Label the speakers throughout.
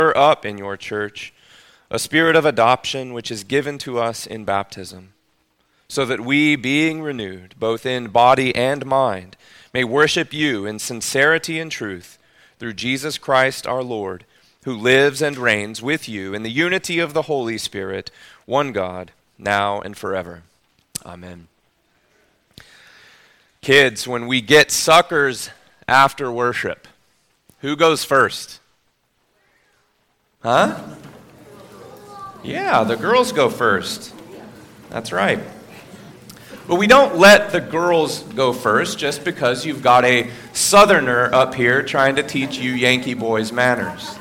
Speaker 1: stir up in your church a spirit of adoption which is given to us in baptism, so that we, being renewed, both in body and mind, may worship you in sincerity and truth through Jesus Christ our Lord, who lives and reigns with you in the unity of the Holy Spirit, one God, now and forever. Amen. Kids, when we get suckers after worship, who goes first? Huh? Yeah, the girls go first. That's right. But we don't let the girls go first just because you've got a southerner up here trying to teach you Yankee boys manners.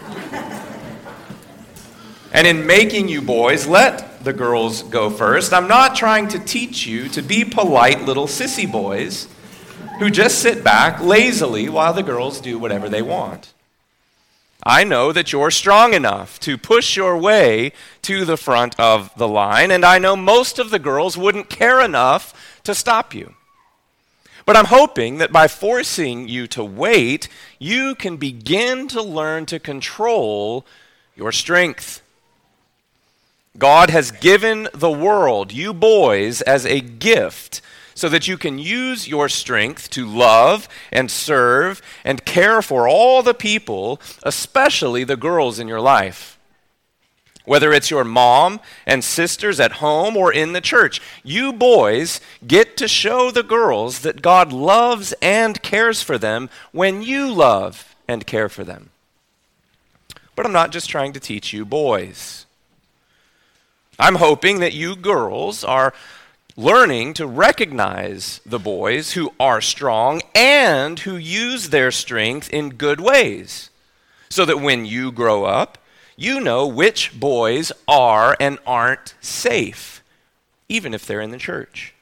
Speaker 1: And in making you boys let the girls go first, I'm not trying to teach you to be polite little sissy boys who just sit back lazily while the girls do whatever they want. I know that you're strong enough to push your way to the front of the line, and I know most of the girls wouldn't care enough to stop you. But I'm hoping that by forcing you to wait, you can begin to learn to control your strength. God has given the world, you boys, as a gift, so that you can use your strength to love and serve and care for all the people, especially the girls in your life. Whether it's your mom and sisters at home or in the church, you boys get to show the girls that God loves and cares for them when you love and care for them. But I'm not just trying to teach you boys. I'm hoping that you girls are learning to recognize the boys who are strong and who use their strength in good ways, so that when you grow up, you know which boys are and aren't safe, even if they're in the church.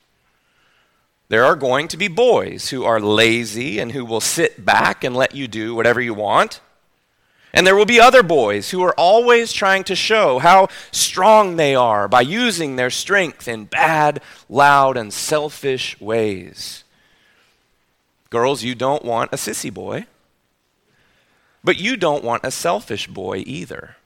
Speaker 1: There are going to be boys who are lazy and who will sit back and let you do whatever you want. And there will be other boys who are always trying to show how strong they are by using their strength in bad, loud, and selfish ways. Girls, you don't want a sissy boy, but you don't want a selfish boy either.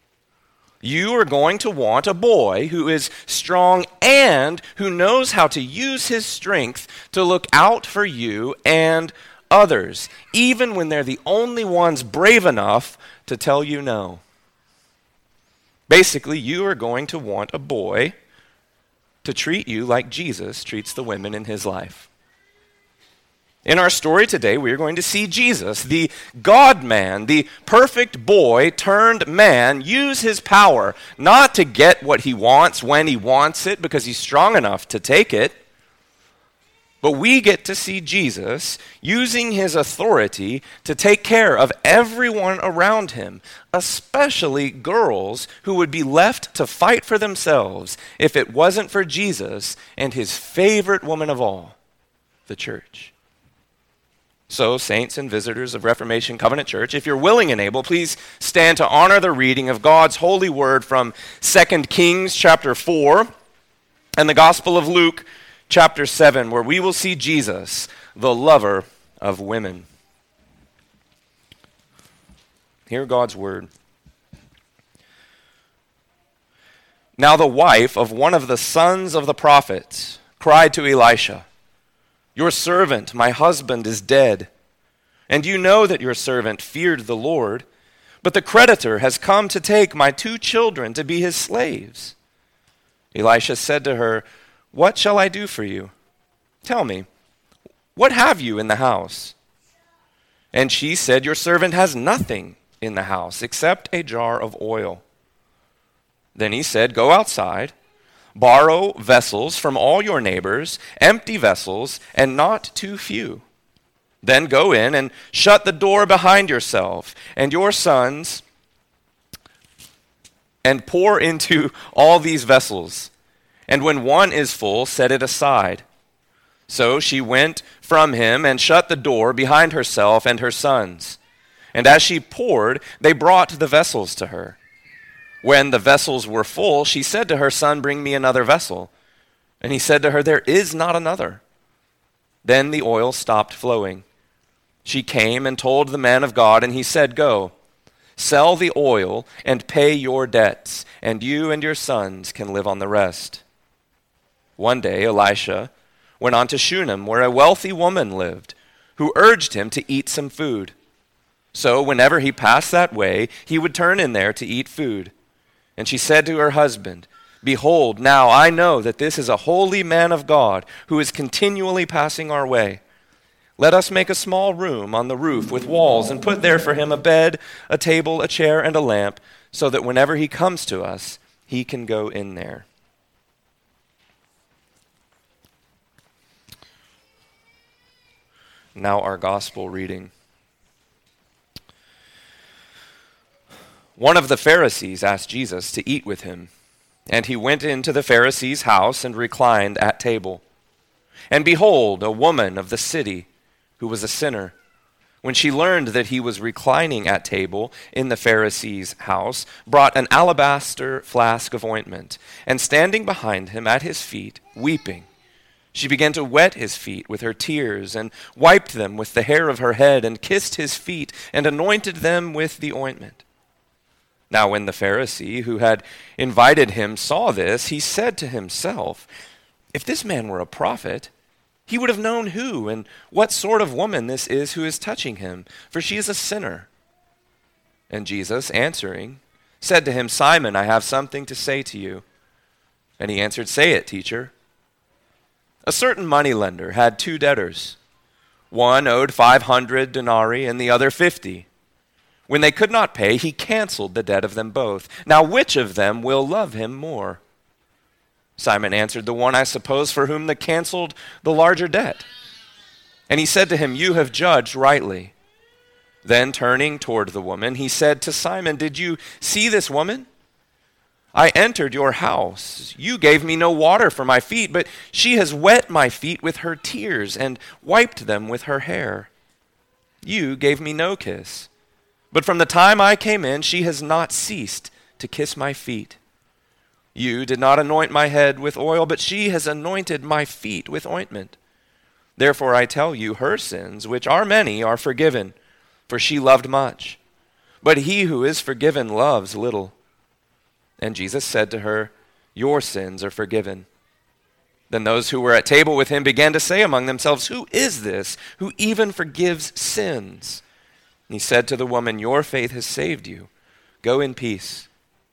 Speaker 1: You are going to want a boy who is strong and who knows how to use his strength to look out for you and others, even when they're the only ones brave enough to tell you no. Basically, you are going to want a boy to treat you like Jesus treats the women in his life. In our story today, we are going to see Jesus, the God-man, the perfect boy turned man, use his power not to get what he wants when he wants it because he's strong enough to take it, but we get to see Jesus using his authority to take care of everyone around him, especially girls who would be left to fight for themselves if it wasn't for Jesus and his favorite woman of all, the church. So, saints and visitors of Reformation Covenant Church, if you're willing and able, please stand to honor the reading of God's holy word from 2 Kings chapter 4 and the Gospel of Luke chapter 7, where we will see Jesus, the lover of women. Hear God's word. Now the wife of one of the sons of the prophets cried to Elisha, "Your servant, my husband, is dead, and you know that your servant feared the Lord, but the creditor has come to take my 2 children to be his slaves." Elisha said to her, "What shall I do for you? Tell me, what have you in the house?" And she said, "Your servant has nothing in the house except a jar of oil." Then he said, "Go outside, borrow vessels from all your neighbors, empty vessels, and not too few. Then go in and shut the door behind yourself and your sons, and pour into all these vessels. And when one is full, set it aside." So she went from him and shut the door behind herself and her sons. And as she poured, they brought the vessels to her. When the vessels were full, she said to her son, "Bring me another vessel." And he said to her, "There is not another." Then the oil stopped flowing. She came and told the man of God, and he said, "Go, Sell the oil and pay your debts, and you and your sons can live on the rest." One day Elisha went on to Shunem, where a wealthy woman lived, who urged him to eat some food. So whenever he passed that way, he would turn in there to eat food. And she said to her husband, "Behold, now I know that this is a holy man of God who is continually passing our way. Let us make a small room on the roof with walls and put there for him a bed, a table, a chair, and a lamp, so that whenever he comes to us, he can go in there." Now our gospel reading. One of the Pharisees asked Jesus to eat with him, and he went into the Pharisee's house and reclined at table. And behold, a woman of the city, who was a sinner, when she learned that he was reclining at table in the Pharisee's house, brought an alabaster flask of ointment, and standing behind him at his feet, weeping, she began to wet his feet with her tears, and wiped them with the hair of her head, and kissed his feet, and anointed them with the ointment. Now when the Pharisee who had invited him saw this, he said to himself, "If this man were a prophet, he would have known who and what sort of woman this is who is touching him, for she is a sinner." And Jesus, answering, said to him, "Simon, I have something to say to you." And he answered, "Say it, teacher." A certain moneylender had 2 debtors. One owed 500 denarii and the other 50. When they could not pay, he canceled the debt of them both. Now which of them will love him more? Simon answered, "The one, I suppose, for whom the canceled the larger debt." And he said to him, "You have judged rightly." Then turning toward the woman, he said to Simon, "Did you see this woman? I entered your house. You gave me no water for my feet, but she has wet my feet with her tears and wiped them with her hair. You gave me no kiss, but from the time I came in, she has not ceased to kiss my feet. You did not anoint my head with oil, but she has anointed my feet with ointment. Therefore I tell you, her sins, which are many, are forgiven, for she loved much. But he who is forgiven loves little." And Jesus said to her, "Your sins are forgiven." Then those who were at table with him began to say among themselves, "Who is this who even forgives sins?" And he said to the woman, "Your faith has saved you. Go in peace."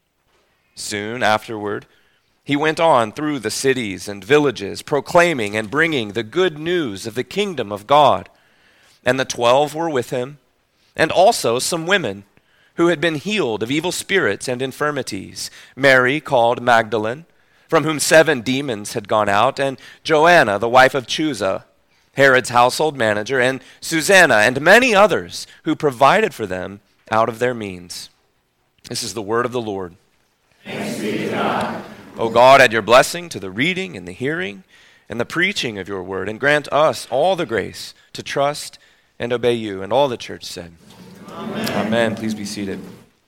Speaker 1: Soon afterward, he went on through the cities and villages, proclaiming and bringing the good news of the kingdom of God. And the 12 were with him, and also some women who had been healed of evil spirits and infirmities: Mary, called Magdalene, from whom 7 demons had gone out, and Joanna, the wife of Chuza, Herod's household manager, and Susanna, and many others who provided for them out of their means. This is the word of the Lord.
Speaker 2: Thanks be to God.
Speaker 1: O God, add your blessing to the reading and the hearing and the preaching of your word, and grant us all the grace to trust and obey you. And all the church said, Amen. Amen. Please be seated.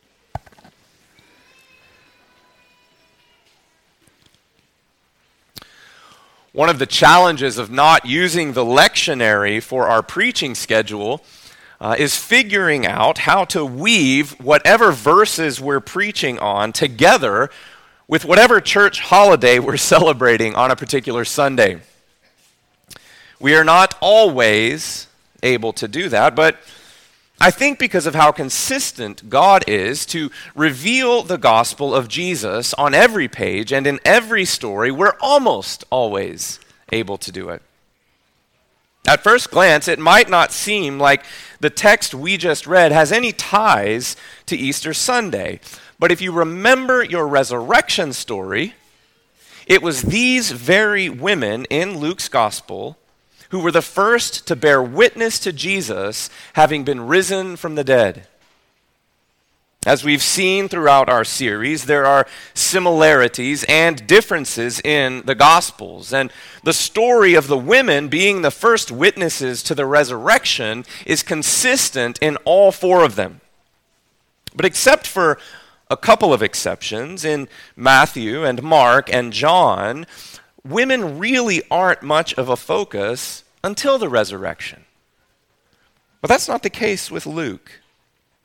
Speaker 1: One of the challenges of not using the lectionary for our preaching schedule is figuring out how to weave whatever verses we're preaching on together with whatever church holiday we're celebrating on a particular Sunday. We are not always able to do that, but I think because of how consistent God is to reveal the gospel of Jesus on every page and in every story, we're almost always able to do it. At first glance, it might not seem like the text we just read has any ties to Easter Sunday. But if you remember your resurrection story, it was these very women in Luke's gospel who were the first to bear witness to Jesus having been risen from the dead. As we've seen throughout our series, there are similarities and differences in the Gospels. And the story of the women being the first witnesses to the resurrection is consistent in all 4 of them. But except for a couple of exceptions, in Matthew and Mark and John, women really aren't much of a focus until the resurrection. But that's not the case with Luke.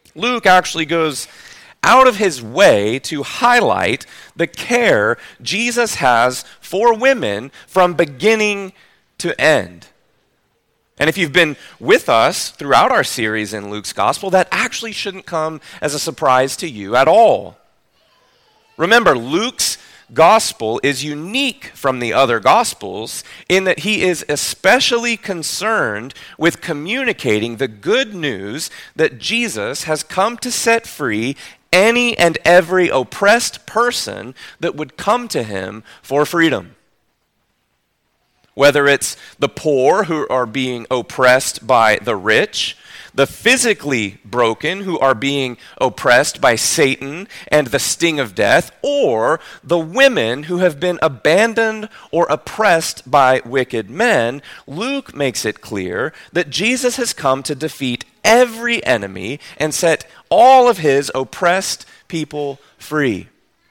Speaker 1: Luke actually goes out of his way to highlight the care Jesus has for women from beginning to end. And if you've been with us throughout our series in Luke's gospel, that actually shouldn't come as a surprise to you at all. Remember, Luke's gospel is unique from the other gospels in that he is especially concerned with communicating the good news that Jesus has come to set free any and every oppressed person that would come to him for freedom. Whether it's the poor who are being oppressed by the rich, the physically broken who are being oppressed by Satan and the sting of death, or the women who have been abandoned or oppressed by wicked men, Luke makes it clear that Jesus has come to defeat every enemy and set all of his oppressed people free.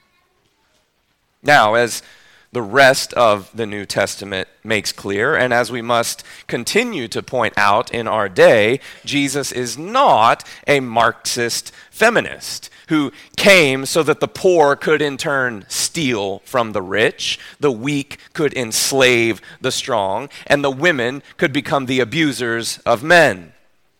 Speaker 1: Now, as the rest of the New Testament makes clear, and as we must continue to point out in our day, Jesus is not a Marxist feminist who came so that the poor could in turn steal from the rich, the weak could enslave the strong, and the women could become the abusers of men.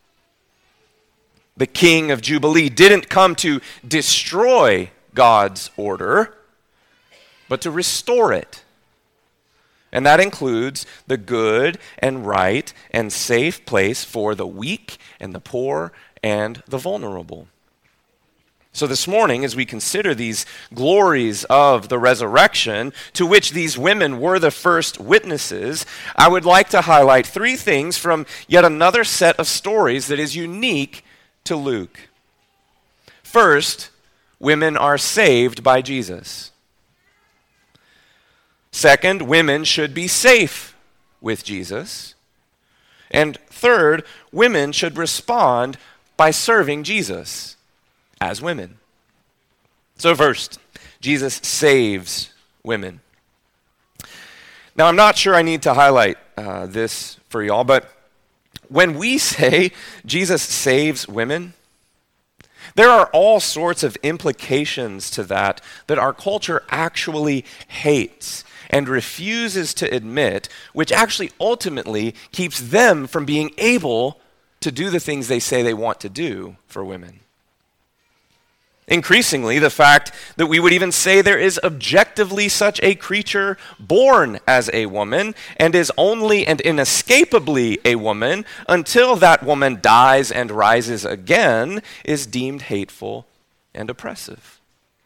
Speaker 1: The King of Jubilee didn't come to destroy God's order, but to restore it. And that includes the good and right and safe place for the weak and the poor and the vulnerable. So this morning, as we consider these glories of the resurrection, to which these women were the first witnesses, I would like to highlight three things from yet another set of stories that is unique to Luke. First, women are saved by Jesus. Second, women should be safe with Jesus. And third, women should respond by serving Jesus as women. So first, Jesus saves women. Now, I'm not sure I need to highlight this for y'all, but when we say Jesus saves women, there are all sorts of implications to that our culture actually hates and refuses to admit, which actually ultimately keeps them from being able to do the things they say they want to do for women. Increasingly, the fact that we would even say there is objectively such a creature born as a woman and is only and inescapably a woman until that woman dies and rises again is deemed hateful and oppressive.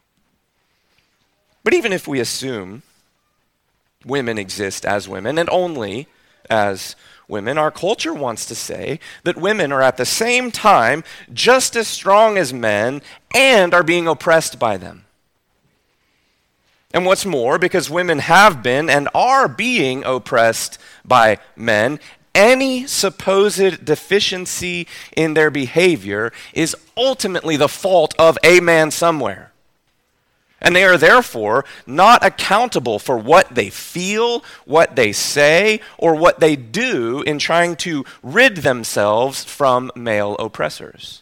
Speaker 1: But even if we assume women exist as women and only as women, our culture wants to say that women are at the same time just as strong as men and are being oppressed by them. And what's more, because women have been and are being oppressed by men, any supposed deficiency in their behavior is ultimately the fault of a man somewhere. And they are therefore not accountable for what they feel, what they say, or what they do in trying to rid themselves from male oppressors.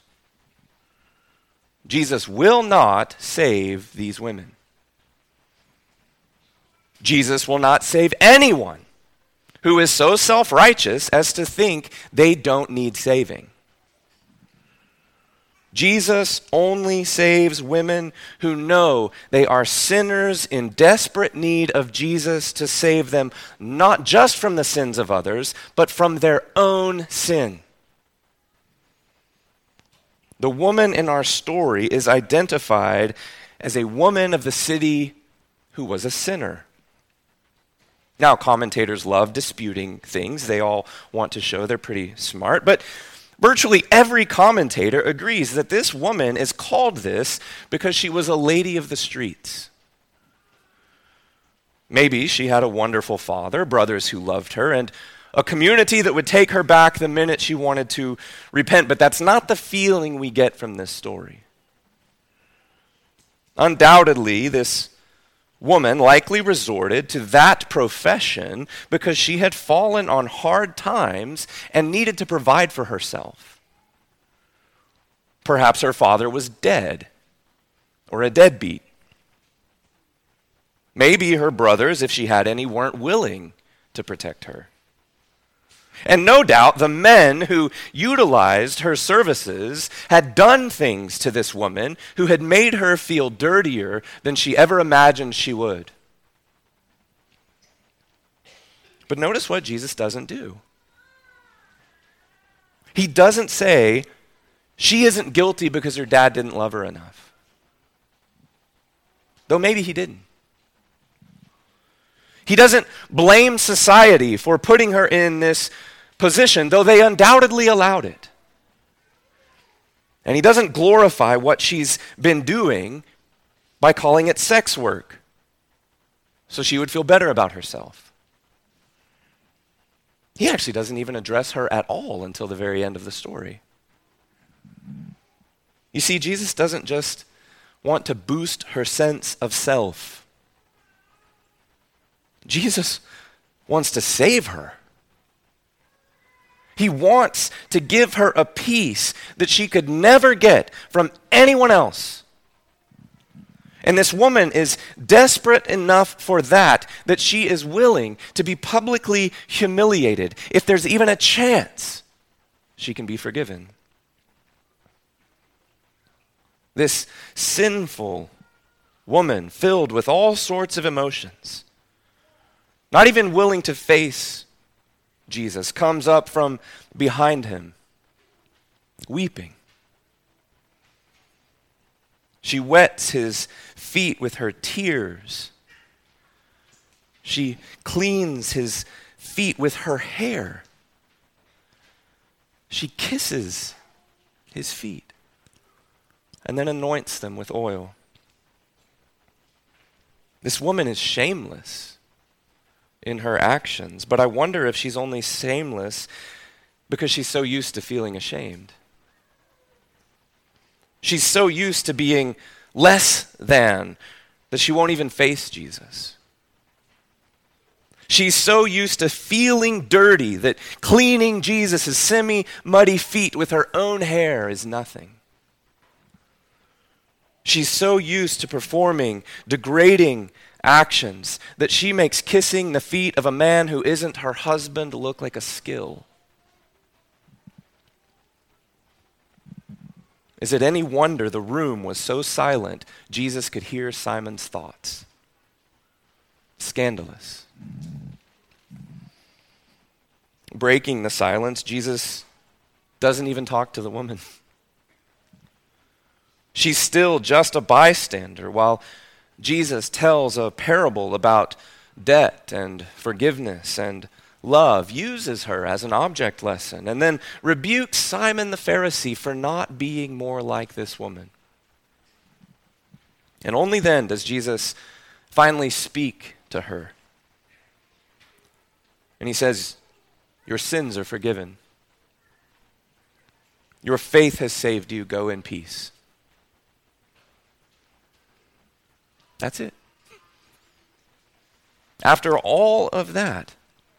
Speaker 1: Jesus will not save these women. Jesus will not save anyone who is so self-righteous as to think they don't need saving. Jesus only saves women who know they are sinners in desperate need of Jesus to save them, not just from the sins of others, but from their own sin. The woman in our story is identified as a woman of the city who was a sinner. Now, commentators love disputing things. They all want to show they're pretty smart, but virtually every commentator agrees that this woman is called this because she was a lady of the streets. Maybe she had a wonderful father, brothers who loved her, and a community that would take her back the minute she wanted to repent, but that's not the feeling we get from this story. Undoubtedly, this woman likely resorted to that profession because she had fallen on hard times and needed to provide for herself. Perhaps her father was dead or a deadbeat. Maybe her brothers, if she had any, weren't willing to protect her. And no doubt the men who utilized her services had done things to this woman who had made her feel dirtier than she ever imagined she would. But notice what Jesus doesn't do. He doesn't say, she isn't guilty because her dad didn't love her enough. Though maybe he didn't. He doesn't blame society for putting her in this position, though they undoubtedly allowed it. And he doesn't glorify what she's been doing by calling it sex work, so she would feel better about herself. He actually doesn't even address her at all until the very end of the story. You see, Jesus doesn't just want to boost her sense of self. Jesus wants to save her. He wants to give her a peace that she could never get from anyone else. And this woman is desperate enough for that she is willing to be publicly humiliated. If there's even a chance, she can be forgiven. This sinful woman, filled with all sorts of emotions, not even willing to face Jesus, comes up from behind him, weeping. She wets his feet with her tears. She cleans his feet with her hair. She kisses his feet and then anoints them with oil. This woman is shameless in her actions, but I wonder if she's only shameless because she's so used to feeling ashamed. She's so used to being less than that she won't even face Jesus. She's so used to feeling dirty that cleaning Jesus' semi-muddy feet with her own hair is nothing. She's so used to performing degrading actions that she makes kissing the feet of a man who isn't her husband look like a skill. Is it any wonder the room was so silent Jesus could hear Simon's thoughts? Scandalous. Breaking the silence, Jesus doesn't even talk to the woman. She's still just a bystander while Jesus tells a parable about debt and forgiveness and love, uses her as an object lesson, and then rebukes Simon the Pharisee for not being more like this woman. And only then does Jesus finally speak to her. And he says, "Your sins are forgiven. Your faith has saved you. Go in peace." That's it. After all of that,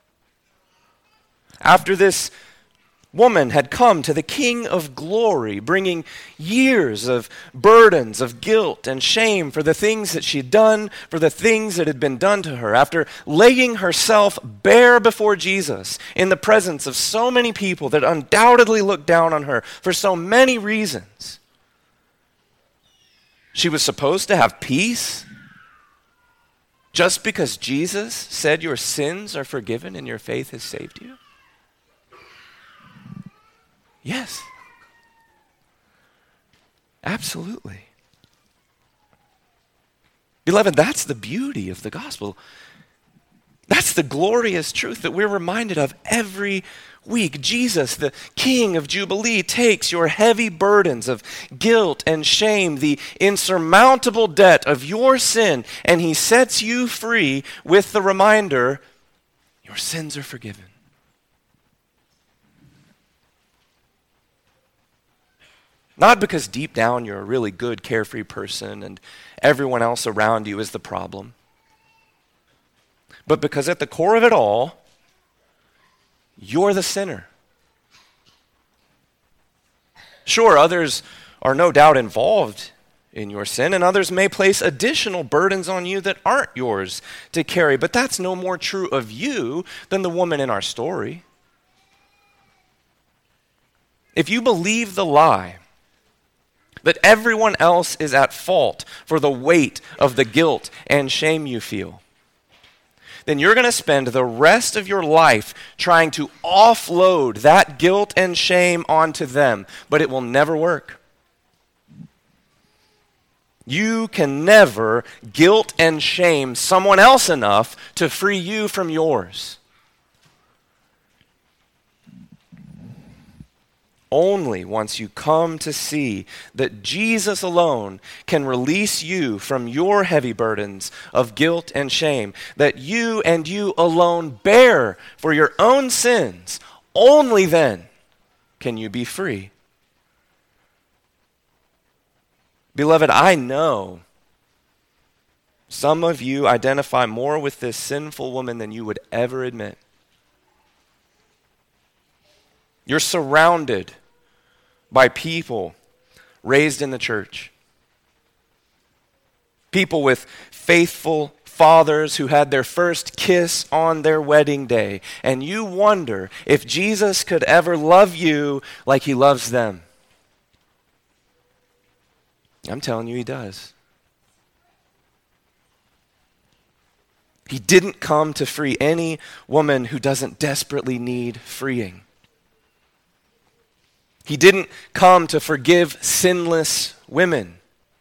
Speaker 1: after this woman had come to the King of Glory, bringing years of burdens of guilt and shame for the things that she'd done, for the things that had been done to her, after laying herself bare before Jesus in the presence of so many people that undoubtedly looked down on her for so many reasons, she was supposed to have peace just because Jesus said your sins are forgiven and your faith has saved you? Yes. Absolutely. Beloved, that's the beauty of the gospel. That's the glorious truth that we're reminded of every week. Jesus, the King of Jubilee, takes your heavy burdens of guilt and shame, the insurmountable debt of your sin, and he sets you free with the reminder, your sins are forgiven. Not because deep down you're a really good, carefree person and everyone else around you is the problem, but because at the core of it all, you're the sinner. Sure, others are no doubt involved in your sin, and others may place additional burdens on you that aren't yours to carry. But that's no more true of you than the woman in our story. If you believe the lie that everyone else is at fault for the weight of the guilt and shame you feel, then you're going to spend the rest of your life trying to offload that guilt and shame onto them, but it will never work. You can never guilt and shame someone else enough to free you from yours. Only once you come to see that Jesus alone can release you from your heavy burdens of guilt and shame, that you and you alone bear for your own sins, only then can you be free. Beloved, I know some of you identify more with this sinful woman than you would ever admit. You're surrounded by people raised in the church. People with faithful fathers who had their first kiss on their wedding day. And you wonder if Jesus could ever love you like he loves them. I'm telling you, he does. He didn't come to free any woman who doesn't desperately need freeing. He didn't come to forgive sinless women.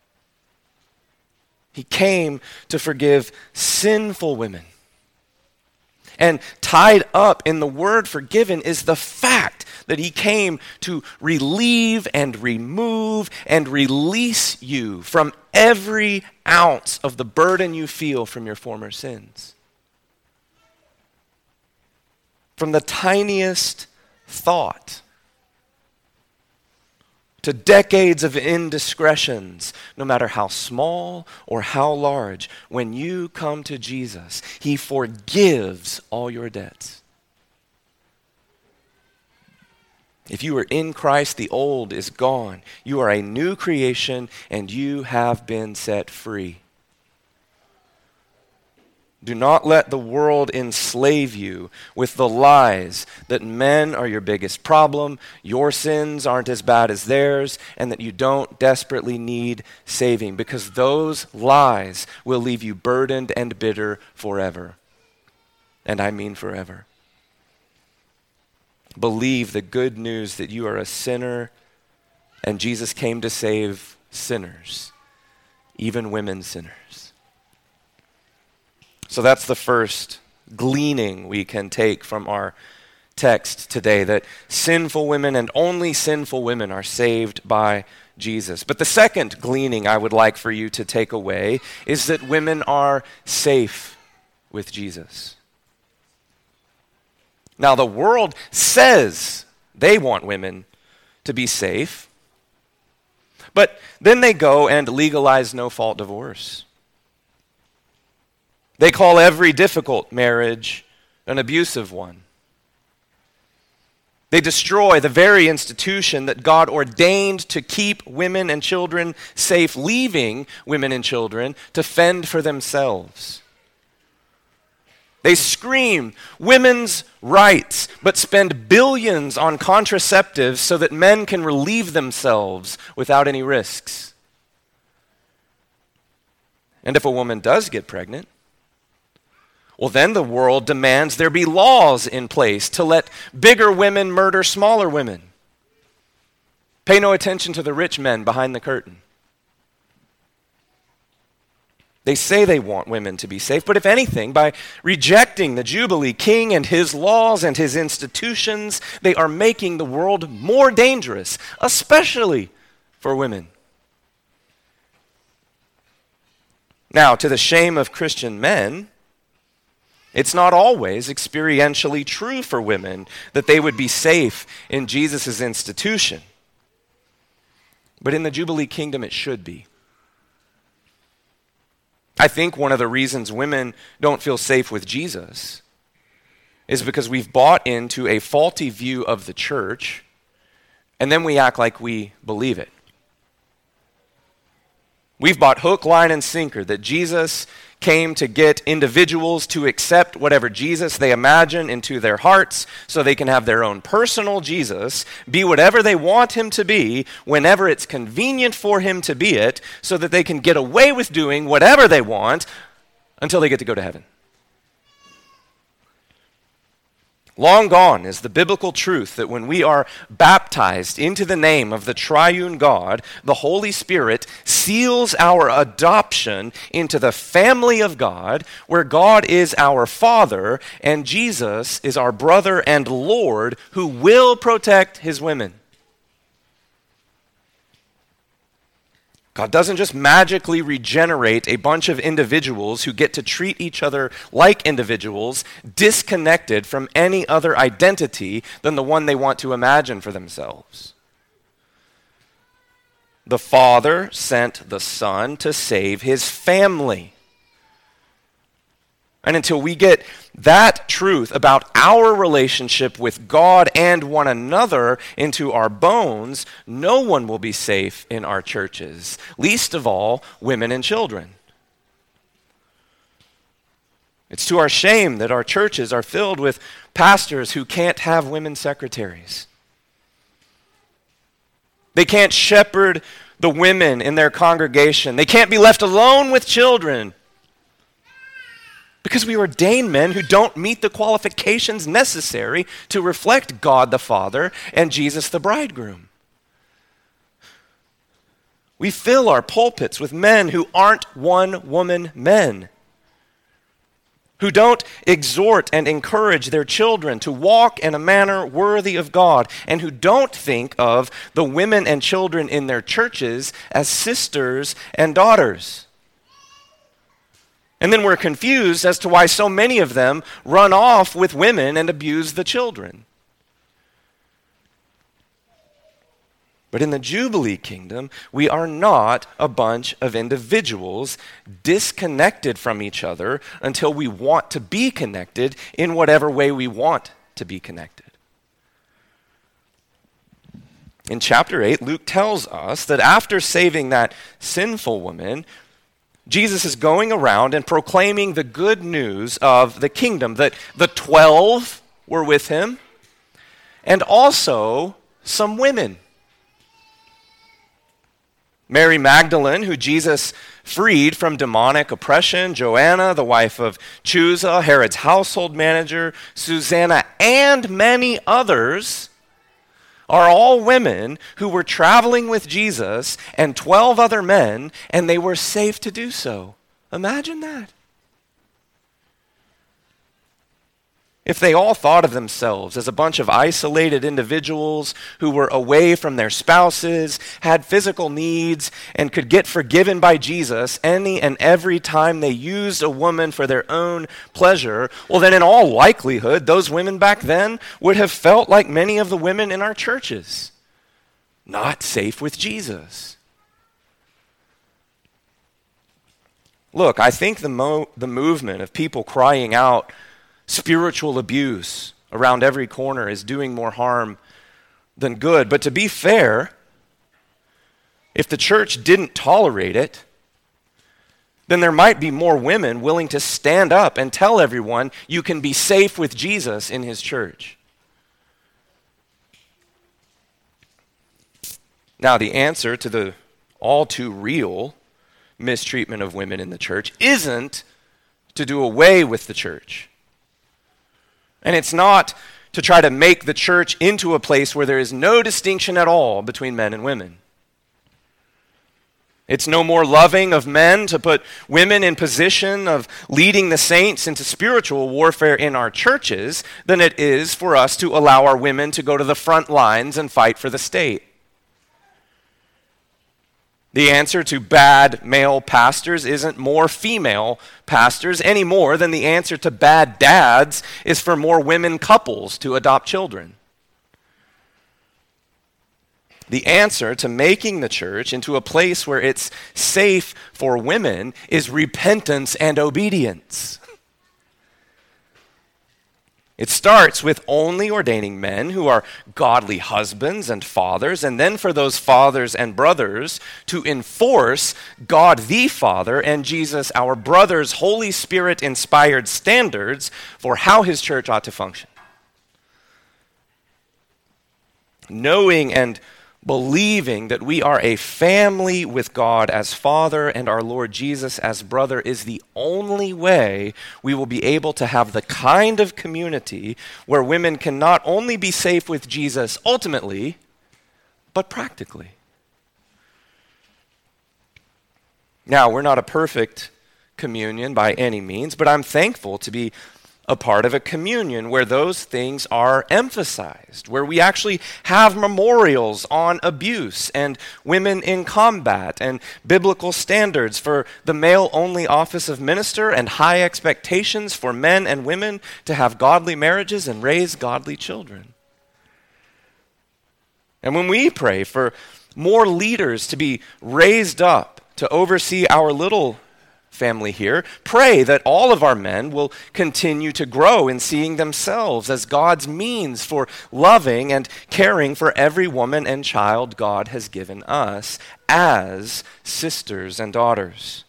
Speaker 1: He came to forgive sinful women. And tied up in the word forgiven is the fact that he came to relieve and remove and release you from every ounce of the burden you feel from your former sins. From the tiniest thought to decades of indiscretions, no matter how small or how large, when you come to Jesus, he forgives all your debts. If you are in Christ, the old is gone. You are a new creation, and you have been set free. Do not let the world enslave you with the lies that men are your biggest problem, your sins aren't as bad as theirs, and that you don't desperately need saving, because those lies will leave you burdened and bitter forever. And I mean forever. Believe the good news that you are a sinner, and Jesus came to save sinners, even women sinners. So that's the first gleaning we can take from our text today, that sinful women and only sinful women are saved by Jesus. But the second gleaning I would like for you to take away is that women are safe with Jesus. Now, the world says they want women to be safe, but then they go and legalize no-fault divorce. They call every difficult marriage an abusive one. They destroy the very institution that God ordained to keep women and children safe, leaving women and children to fend for themselves. They scream women's rights, but spend billions on contraceptives so that men can relieve themselves without any risks. And if a woman does get pregnant, well, then the world demands there be laws in place to let bigger women murder smaller women. Pay no attention to the rich men behind the curtain. They say they want women to be safe, but if anything, by rejecting the Jubilee King and his laws and his institutions, they are making the world more dangerous, especially for women. Now, to the shame of Christian men, it's not always experientially true for women that they would be safe in Jesus' institution. But in the Jubilee Kingdom, it should be. I think one of the reasons women don't feel safe with Jesus is because we've bought into a faulty view of the church, and then we act like we believe it. We've bought hook, line, and sinker that Jesus came to get individuals to accept whatever Jesus they imagine into their hearts so they can have their own personal Jesus, be whatever they want him to be, whenever it's convenient for him to be it, so that they can get away with doing whatever they want until they get to go to heaven. Long gone is the biblical truth that when we are baptized into the name of the triune God, the Holy Spirit seals our adoption into the family of God, where God is our Father and Jesus is our brother and Lord who will protect his women. God doesn't just magically regenerate a bunch of individuals who get to treat each other like individuals, disconnected from any other identity than the one they want to imagine for themselves. The Father sent the Son to save his family. And until we get that truth about our relationship with God and one another into our bones, no one will be safe in our churches, least of all women and children. It's to our shame that our churches are filled with pastors who can't have women secretaries. They can't shepherd the women in their congregation. They can't be left alone with children. Because we ordain men who don't meet the qualifications necessary to reflect God the Father and Jesus the bridegroom. We fill our pulpits with men who aren't one-woman men, who don't exhort and encourage their children to walk in a manner worthy of God, and who don't think of the women and children in their churches as sisters and daughters. And then we're confused as to why so many of them run off with women and abuse the children. But in the Jubilee Kingdom, we are not a bunch of individuals disconnected from each other until we want to be connected in whatever way we want to be connected. In chapter 8, Luke tells us that after saving that sinful woman, Jesus is going around and proclaiming the good news of the kingdom, that the 12 were with him, and also some women. Mary Magdalene, who Jesus freed from demonic oppression, Joanna, the wife of Chuza, Herod's household manager, Susanna, and many others, are all women who were traveling with Jesus and 12 other men, and they were safe to do so. Imagine that. If they all thought of themselves as a bunch of isolated individuals who were away from their spouses, had physical needs, and could get forgiven by Jesus any and every time they used a woman for their own pleasure, well then in all likelihood, those women back then would have felt like many of the women in our churches. Not safe with Jesus. Look, I think the movement of people crying out spiritual abuse around every corner is doing more harm than good. But to be fair, if the church didn't tolerate it, then there might be more women willing to stand up and tell everyone you can be safe with Jesus in his church. Now, the answer to the all too real mistreatment of women in the church isn't to do away with the church. And it's not to try to make the church into a place where there is no distinction at all between men and women. It's no more loving of men to put women in position of leading the saints into spiritual warfare in our churches than it is for us to allow our women to go to the front lines and fight for the state. The answer to bad male pastors isn't more female pastors any more than the answer to bad dads is for more women couples to adopt children. The answer to making the church into a place where it's safe for women is repentance and obedience. It starts with only ordaining men who are godly husbands and fathers, and then for those fathers and brothers to enforce God the Father and Jesus our brother's Holy Spirit-inspired standards for how his church ought to function. Knowing and believing that we are a family with God as Father and our Lord Jesus as brother is the only way we will be able to have the kind of community where women can not only be safe with Jesus ultimately, but practically. Now, we're not a perfect communion by any means, but I'm thankful to be a part of a communion where those things are emphasized, where we actually have memorials on abuse and women in combat and biblical standards for the male-only office of minister and high expectations for men and women to have godly marriages and raise godly children. And when we pray for more leaders to be raised up to oversee our little family here, pray that all of our men will continue to grow in seeing themselves as God's means for loving and caring for every woman and child God has given us as sisters and daughters.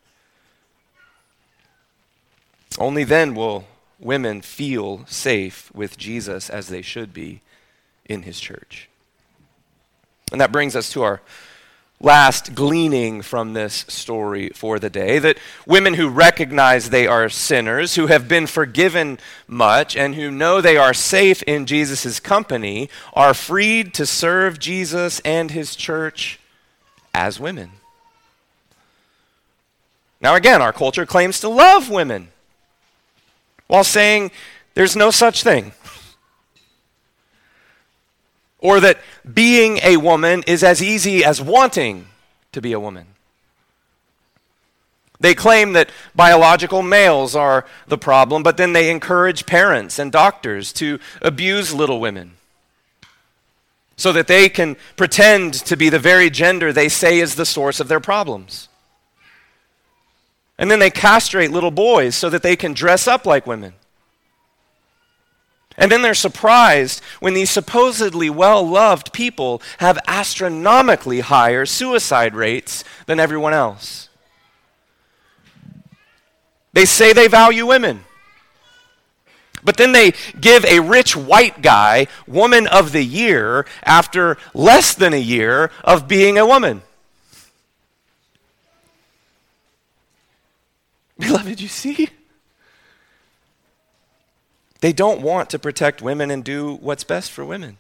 Speaker 1: Only then will women feel safe with Jesus as they should be in his church. And that brings us to our last gleaning from this story for the day, that women who recognize they are sinners, who have been forgiven much, and who know they are safe in Jesus' company, are freed to serve Jesus and his church as women. Now again, our culture claims to love women while saying there's no such thing. Or that being a woman is as easy as wanting to be a woman. They claim that biological males are the problem, but then they encourage parents and doctors to abuse little women so that they can pretend to be the very gender they say is the source of their problems. And then they castrate little boys so that they can dress up like women. And then they're surprised when these supposedly well-loved people have astronomically higher suicide rates than everyone else. They say they value women, but then they give a rich white guy Woman of the Year after less than a year of being a woman. Beloved, you see? They don't want to protect women and do what's best for women,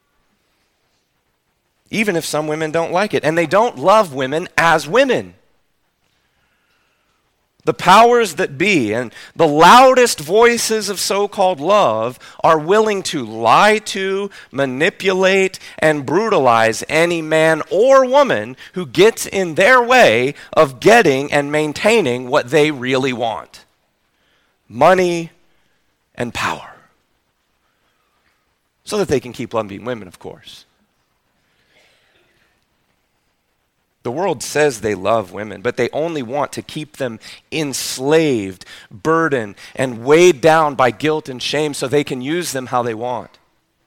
Speaker 1: even if some women don't like it. And they don't love women as women. The powers that be and the loudest voices of so-called love are willing to lie to, manipulate, and brutalize any man or woman who gets in their way of getting and maintaining what they really want: money and power, so that they can keep loving women, of course. The world says they love women, but they only want to keep them enslaved, burdened, and weighed down by guilt and shame so they can use them how they want.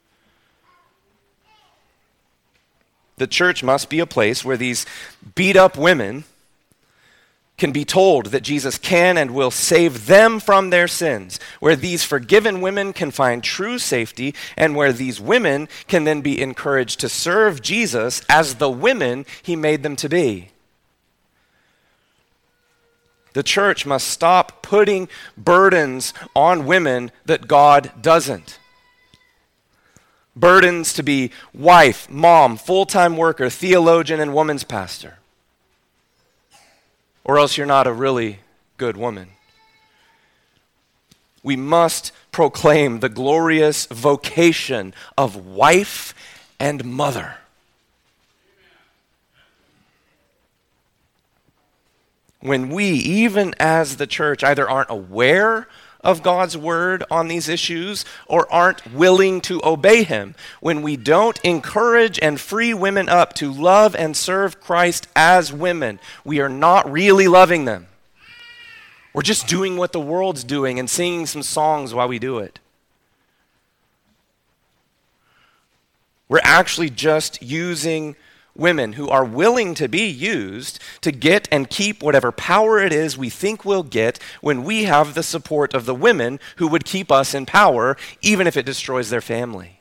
Speaker 1: The church must be a place where these beat-up women can be told that Jesus can and will save them from their sins, where these forgiven women can find true safety, and where these women can then be encouraged to serve Jesus as the women he made them to be. The church must stop putting burdens on women that God doesn't. Burdens to be wife, mom, full-time worker, theologian, and woman's pastor. Or else you're not a really good woman. We must proclaim the glorious vocation of wife and mother. When we, even as the church, either aren't aware of God's word on these issues or aren't willing to obey him, when we don't encourage and free women up to love and serve Christ as women, we are not really loving them. We're just doing what the world's doing and singing some songs while we do it. We're actually just using women who are willing to be used to get and keep whatever power it is we think we'll get when we have the support of the women who would keep us in power, even if it destroys their family.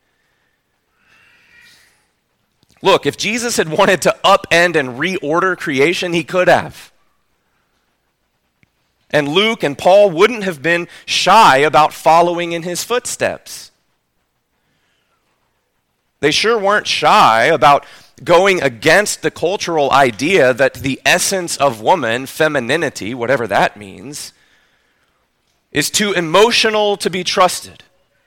Speaker 1: Look, if Jesus had wanted to upend and reorder creation, he could have. And Luke and Paul wouldn't have been shy about following in his footsteps. They sure weren't shy about going against the cultural idea that the essence of woman, femininity, whatever that means, is too emotional to be trusted.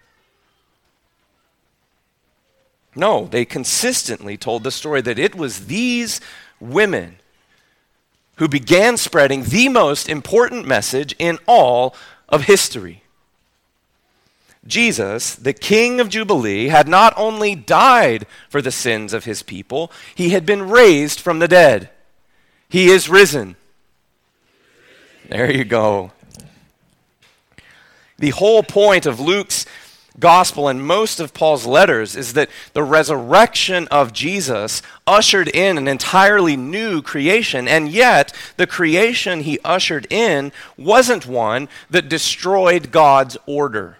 Speaker 1: No, they consistently told the story that it was these women who began spreading the most important message in all of history. Jesus, the King of Jubilee, had not only died for the sins of his people, he had been raised from the dead. He is risen. There you go. The whole point of Luke's gospel and most of Paul's letters is that the resurrection of Jesus ushered in an entirely new creation, and yet the creation he ushered in wasn't one that destroyed God's order.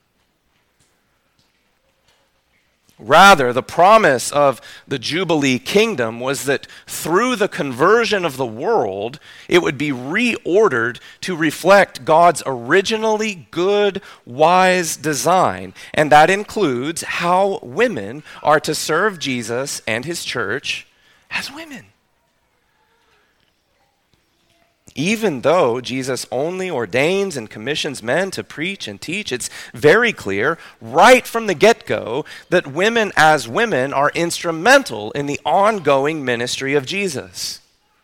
Speaker 1: Rather, the promise of the Jubilee kingdom was that through the conversion of the world, it would be reordered to reflect God's originally good, wise design. And that includes how women are to serve Jesus and his church as women. Even though Jesus only ordains and commissions men to preach and teach, it's very clear right from the get-go that women as women are instrumental in the ongoing ministry of Jesus.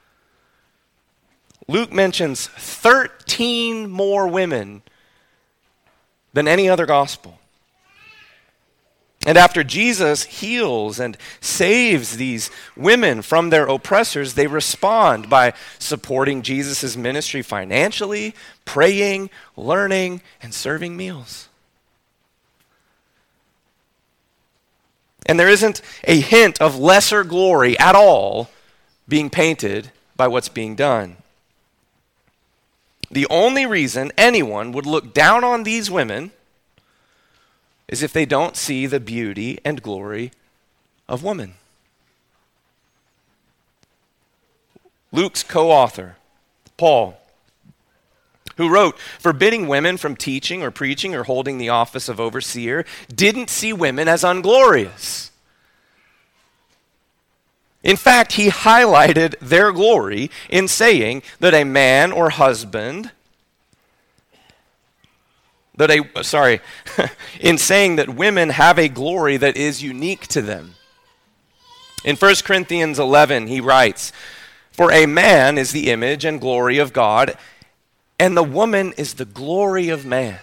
Speaker 1: Luke mentions 13 more women than any other gospel. And after Jesus heals and saves these women from their oppressors, they respond by supporting Jesus' ministry financially, praying, learning, and serving meals. And there isn't a hint of lesser glory at all being painted by what's being done. The only reason anyone would look down on these women is if they don't see the beauty and glory of woman. Luke's co-author, Paul, who wrote, forbidding women from teaching or preaching or holding the office of overseer, didn't see women as unglorious. In fact, he highlighted their glory in saying that a man or husband in saying that women have a glory that is unique to them. In 1 Corinthians 11, he writes, for a man is the image and glory of God, and the woman is the glory of man.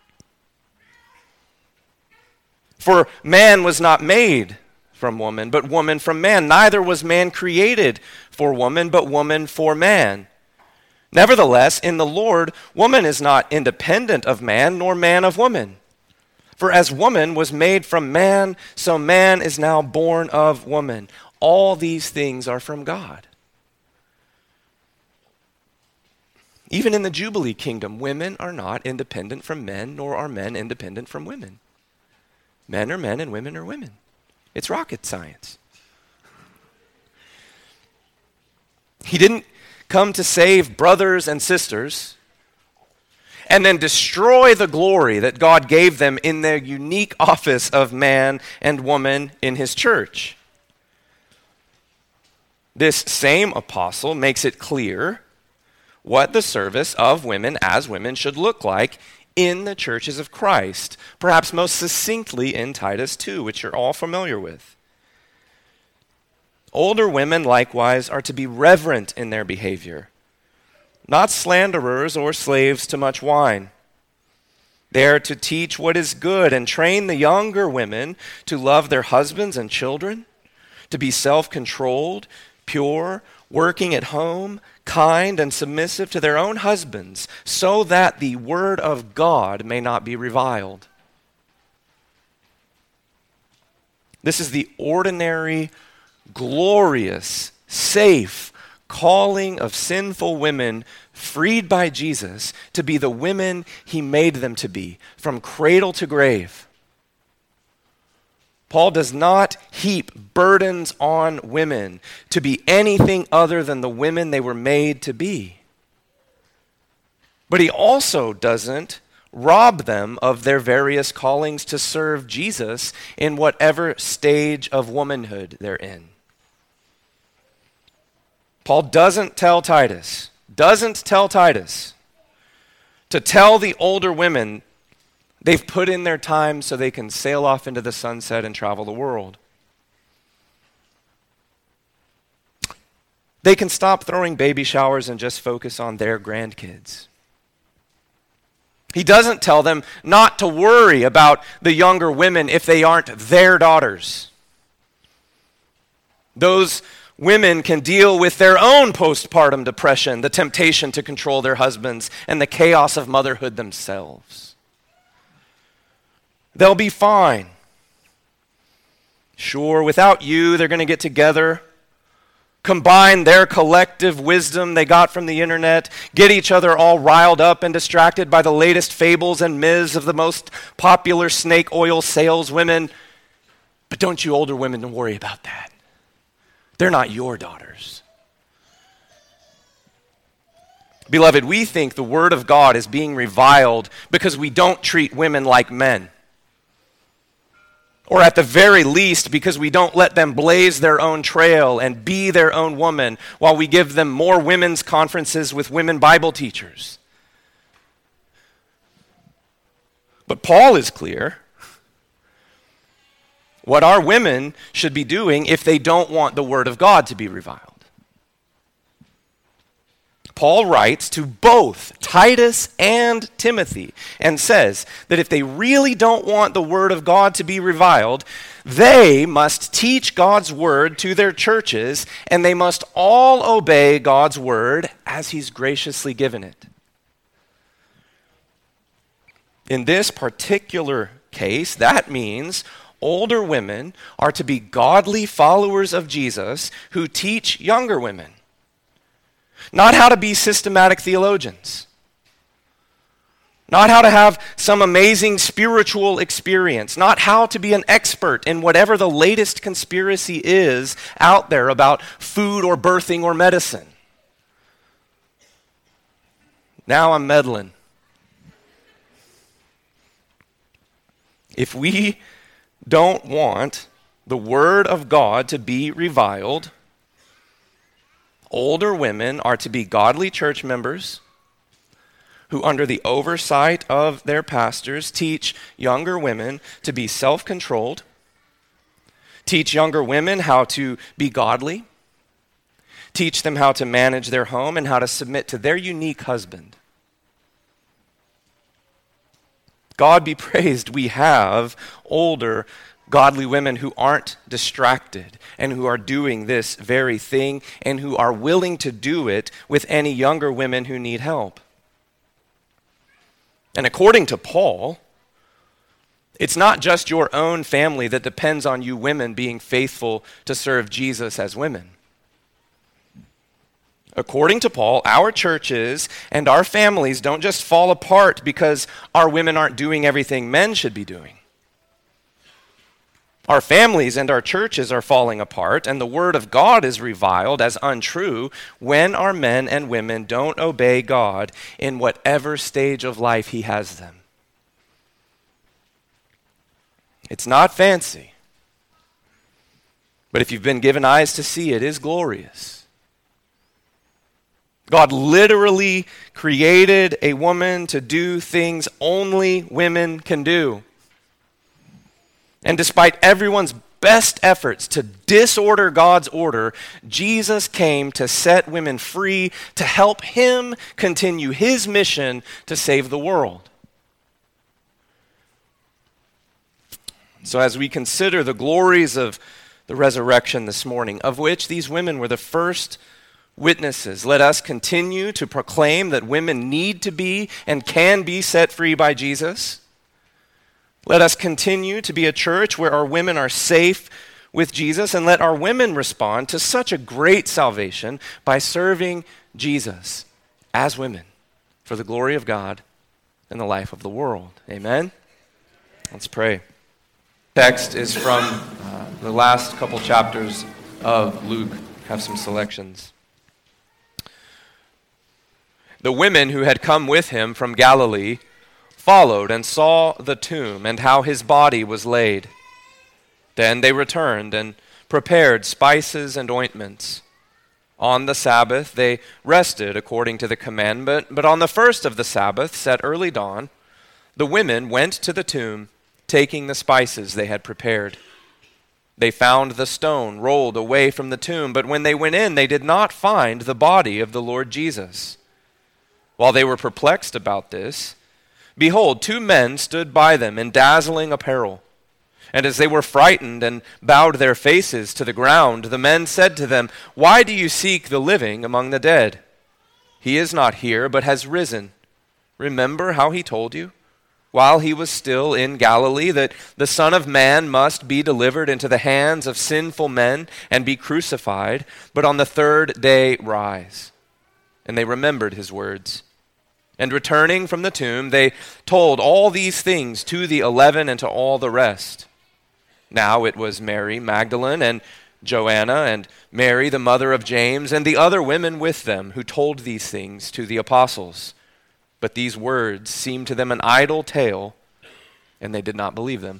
Speaker 1: For man was not made from woman, but woman from man. Neither was man created for woman, but woman for man. Nevertheless, in the Lord, woman is not independent of man, nor man of woman. For as woman was made from man, so man is now born of woman. All these things are from God. Even in the Jubilee kingdom, women are not independent from men, nor are men independent from women. Men are men and women are women. It's rocket science. He didn't come to save brothers and sisters and then destroy the glory that God gave them in their unique office of man and woman in his church. This same apostle makes it clear what the service of women as women should look like in the churches of Christ, perhaps most succinctly in Titus 2, which you're all familiar with. Older women, likewise, are to be reverent in their behavior, not slanderers or slaves to much wine. They are to teach what is good and train the younger women to love their husbands and children, to be self-controlled, pure, working at home, kind and submissive to their own husbands, so that the word of God may not be reviled. This is the ordinary, glorious, safe calling of sinful women freed by Jesus to be the women he made them to be, from cradle to grave. Paul does not heap burdens on women to be anything other than the women they were made to be. But he also doesn't rob them of their various callings to serve Jesus in whatever stage of womanhood they're in. Paul doesn't tell Titus to tell the older women they've put in their time so they can sail off into the sunset and travel the world. They can stop throwing baby showers and just focus on their grandkids. He doesn't tell them not to worry about the younger women if they aren't their daughters. Those women can deal with their own postpartum depression, the temptation to control their husbands, and the chaos of motherhood themselves. They'll be fine. Sure, without you, they're going to get together, combine their collective wisdom they got from the internet, get each other all riled up and distracted by the latest fables and myths of the most popular snake oil saleswomen. But don't you older women worry about that. They're not your daughters. Beloved, we think the Word of God is being reviled because we don't treat women like men. Or at the very least, because we don't let them blaze their own trail and be their own woman while we give them more women's conferences with women Bible teachers. But Paul is clear what our women should be doing if they don't want the Word of God to be reviled. Paul writes to both Titus and Timothy and says that if they really don't want the Word of God to be reviled, they must teach God's Word to their churches, and they must all obey God's Word as He's graciously given it. In this particular case, that means older women are to be godly followers of Jesus who teach younger women. Not how to be systematic theologians. Not how to have some amazing spiritual experience. Not how to be an expert in whatever the latest conspiracy is out there about food or birthing or medicine. Now I'm meddling. If we don't want the Word of God to be reviled, older women are to be godly church members who, under the oversight of their pastors, teach younger women to be self-controlled, teach younger women how to be godly, teach them how to manage their home and how to submit to their unique husband. God be praised, we have older godly women who aren't distracted and who are doing this very thing and who are willing to do it with any younger women who need help. And according to Paul, it's not just your own family that depends on you women being faithful to serve Jesus as women. According to Paul, our churches and our families don't just fall apart because our women aren't doing everything men should be doing. Our families and our churches are falling apart, and the Word of God is reviled as untrue when our men and women don't obey God in whatever stage of life He has them. It's not fancy, but if you've been given eyes to see, it is glorious. God literally created a woman to do things only women can do. And despite everyone's best efforts to disorder God's order, Jesus came to set women free to help Him continue His mission to save the world. So as we consider the glories of the resurrection this morning, of which these women were the first witnesses, let us continue to proclaim that women need to be and can be set free by Jesus. Let us continue to be a church where our women are safe with Jesus, and let our women respond to such a great salvation by serving Jesus as women for the glory of God and the life of the world. Amen? Let's pray. Text is from the last couple chapters of Luke. Have some selections. The women who had come with him from Galilee followed and saw the tomb and how his body was laid. Then they returned and prepared spices and ointments. On the Sabbath they rested according to the commandment, but on the first of the Sabbaths at early dawn, the women went to the tomb, taking the spices they had prepared. They found the stone rolled away from the tomb, but when they went in, they did not find the body of the Lord Jesus. While they were perplexed about this, behold, two men stood by them in dazzling apparel. And as they were frightened and bowed their faces to the ground, the men said to them, "Why do you seek the living among the dead? He is not here, but has risen. Remember how he told you, while he was still in Galilee, that the Son of Man must be delivered into the hands of sinful men and be crucified, but on the third day rise." And they remembered his words. And returning from the tomb, they told all these things to the 11 and to all the rest. Now it was Mary Magdalene and Joanna and Mary, the mother of James, and the other women with them who told these things to the apostles. But these words seemed to them an idle tale, and they did not believe them.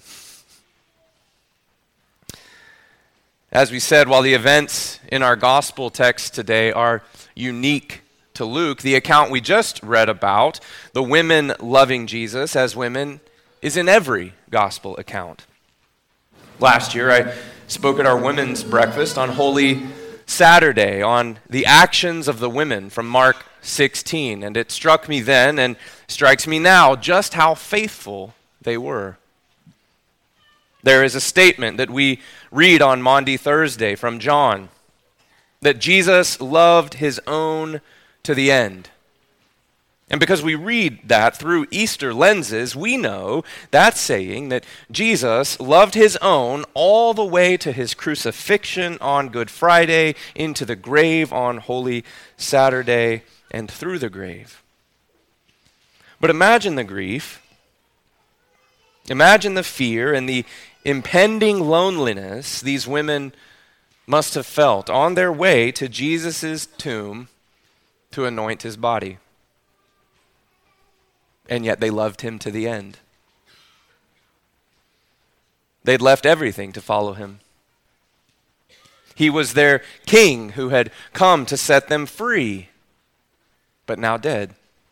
Speaker 1: As we said, while the events in our gospel text today are unique to Luke, the account we just read about, the women loving Jesus as women, is in every gospel account. Last year, I spoke at our women's breakfast on Holy Saturday on the actions of the women from Mark 16, and it struck me then and strikes me now just how faithful they were. There is a statement that we read on Maundy Thursday from John, that Jesus loved his own to the end. And because we read that through Easter lenses, we know that saying that Jesus loved his own all the way to his crucifixion on Good Friday, into the grave on Holy Saturday, and through the grave. But imagine the grief, imagine the fear and the impending loneliness these women must have felt on their way to Jesus' tomb to anoint his body. And yet they loved him to the end. They'd left everything to follow him. He was their king who had come to set them free, but now dead.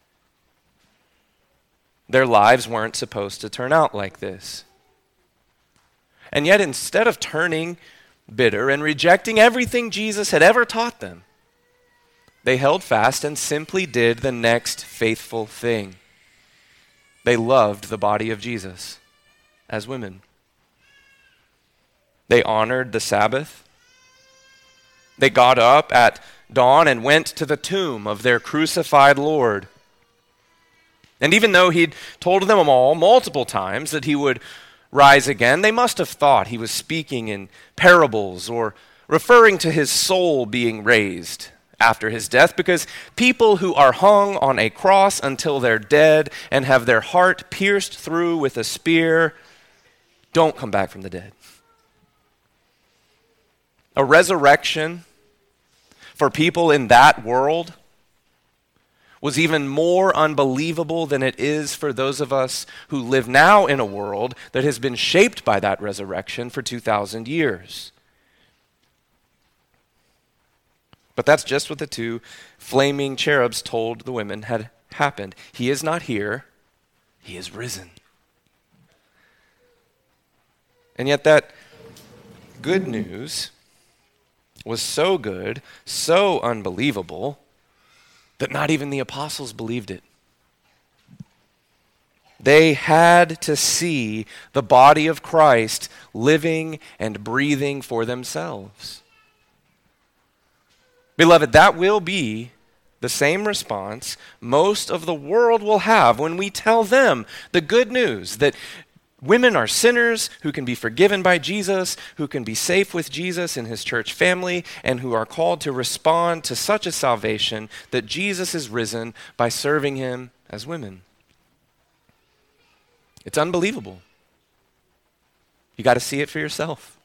Speaker 1: Their lives weren't supposed to turn out like this. And yet instead of turning bitter and rejecting everything Jesus had ever taught them, they held fast and simply did the next faithful thing. They loved the body of Jesus as women. They honored the Sabbath. They got up at dawn and went to the tomb of their crucified Lord. And even though he'd told them all multiple times that he would rise again, they must have thought he was speaking in parables or referring to his soul being raised after his death, because people who are hung on a cross until they're dead and have their heart pierced through with a spear don't come back from the dead. A resurrection for people in that world was even more unbelievable than it is for those of us who live now in a world that has been shaped by that resurrection for 2,000 years. But that's just what the two flaming cherubs told the women had happened. He is not here, he is risen. And yet that good news was so good, so unbelievable, that not even the apostles believed it. They had to see the body of Christ living and breathing for themselves. Beloved, that will be the same response most of the world will have when we tell them the good news that Women are sinners who can be forgiven by Jesus, who can be safe with Jesus in his church family, and who are called to respond to such a salvation that Jesus is risen by serving him as women. It's unbelievable. You got to see it for yourself.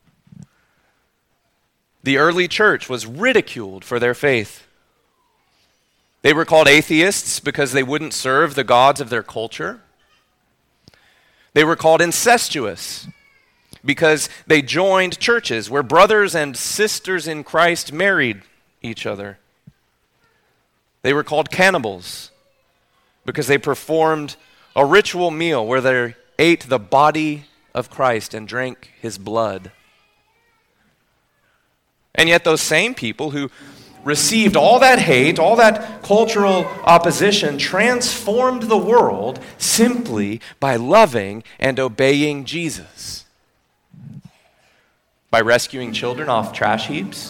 Speaker 1: The early church was ridiculed for their faith. They were called atheists because they wouldn't serve the gods of their culture. They were called incestuous because they joined churches where brothers and sisters in Christ married each other. They were called cannibals because they performed a ritual meal where they ate the body of Christ and drank his blood. And yet those same people who received all that hate, all that cultural opposition, transformed the world simply by loving and obeying Jesus. By rescuing children off trash heaps.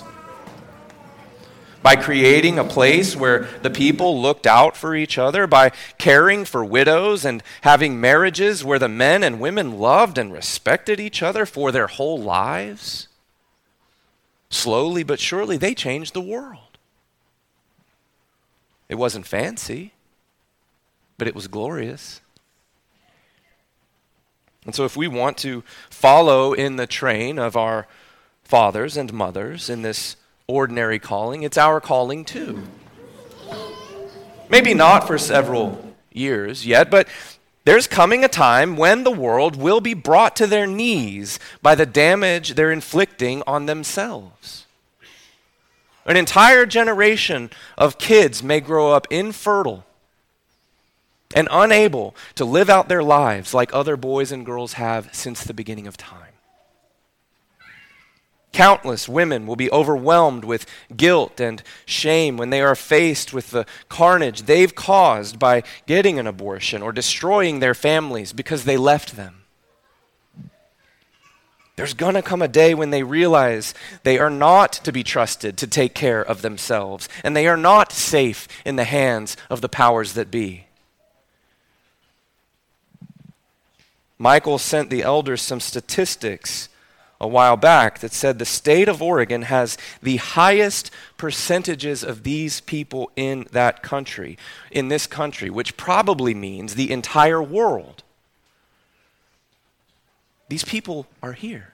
Speaker 1: By creating a place where the people looked out for each other. By caring for widows and having marriages where the men and women loved and respected each other for their whole lives. Slowly but surely, they changed the world. It wasn't fancy, but it was glorious. And so if we want to follow in the train of our fathers and mothers in this ordinary calling, it's our calling too. Maybe not for several years yet, but there's coming a time when the world will be brought to their knees by the damage they're inflicting on themselves. An entire generation of kids may grow up infertile and unable to live out their lives like other boys and girls have since the beginning of time. Countless women will be overwhelmed with guilt and shame when they are faced with the carnage they've caused by getting an abortion or destroying their families because they left them. There's going to come a day when they realize they are not to be trusted to take care of themselves, and they are not safe in the hands of the powers that be. Michael sent the elders some statistics a while back that said the state of Oregon has the highest percentages of these people in this country, which probably means the entire world. These people are here.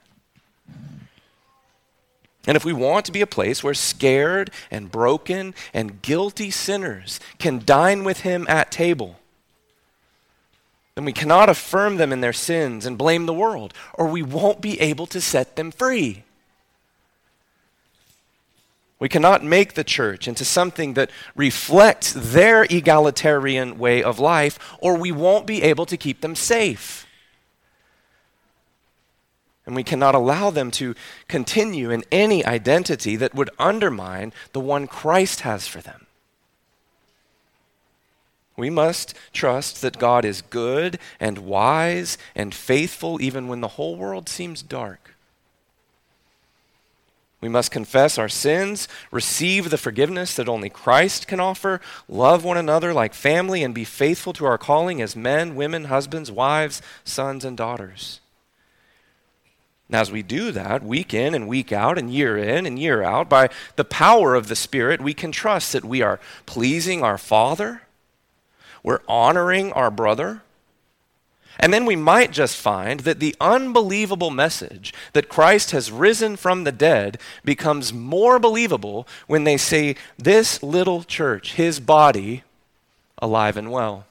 Speaker 1: And if we want to be a place where scared and broken and guilty sinners can dine with him at table, then we cannot affirm them in their sins and blame the world, or we won't be able to set them free. We cannot make the church into something that reflects their egalitarian way of life, or we won't be able to keep them safe. And we cannot allow them to continue in any identity that would undermine the one Christ has for them. We must trust that God is good and wise and faithful even when the whole world seems dark. We must confess our sins, receive the forgiveness that only Christ can offer, love one another like family, and be faithful to our calling as men, women, husbands, wives, sons, and daughters. And as we do that, week in and week out and year out, by the power of the Spirit, we can trust that we are pleasing our Father, we're honoring our brother, and then we might just find that the unbelievable message that Christ has risen from the dead becomes more believable when they say, this little church, his body, alive and well.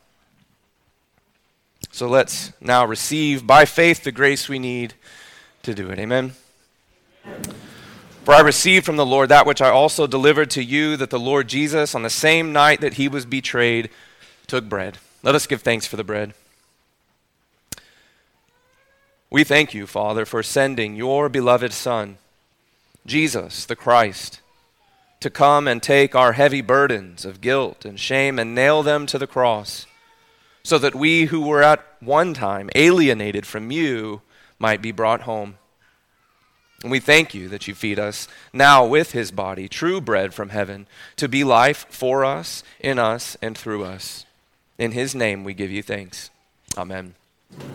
Speaker 1: So let's now receive by faith the grace we need to do it. Amen. For I received from the Lord that which I also delivered to you, that the Lord Jesus, on the same night that he was betrayed, took bread. Let us give thanks for the bread. We thank you, Father, for sending your beloved Son, Jesus the Christ, to come and take our heavy burdens of guilt and shame and nail them to the cross, so that we who were at one time alienated from you might be brought home. And we thank you that you feed us now with his body, true bread from heaven, to be life for us, in us, and through us. In his name we give you thanks. Amen.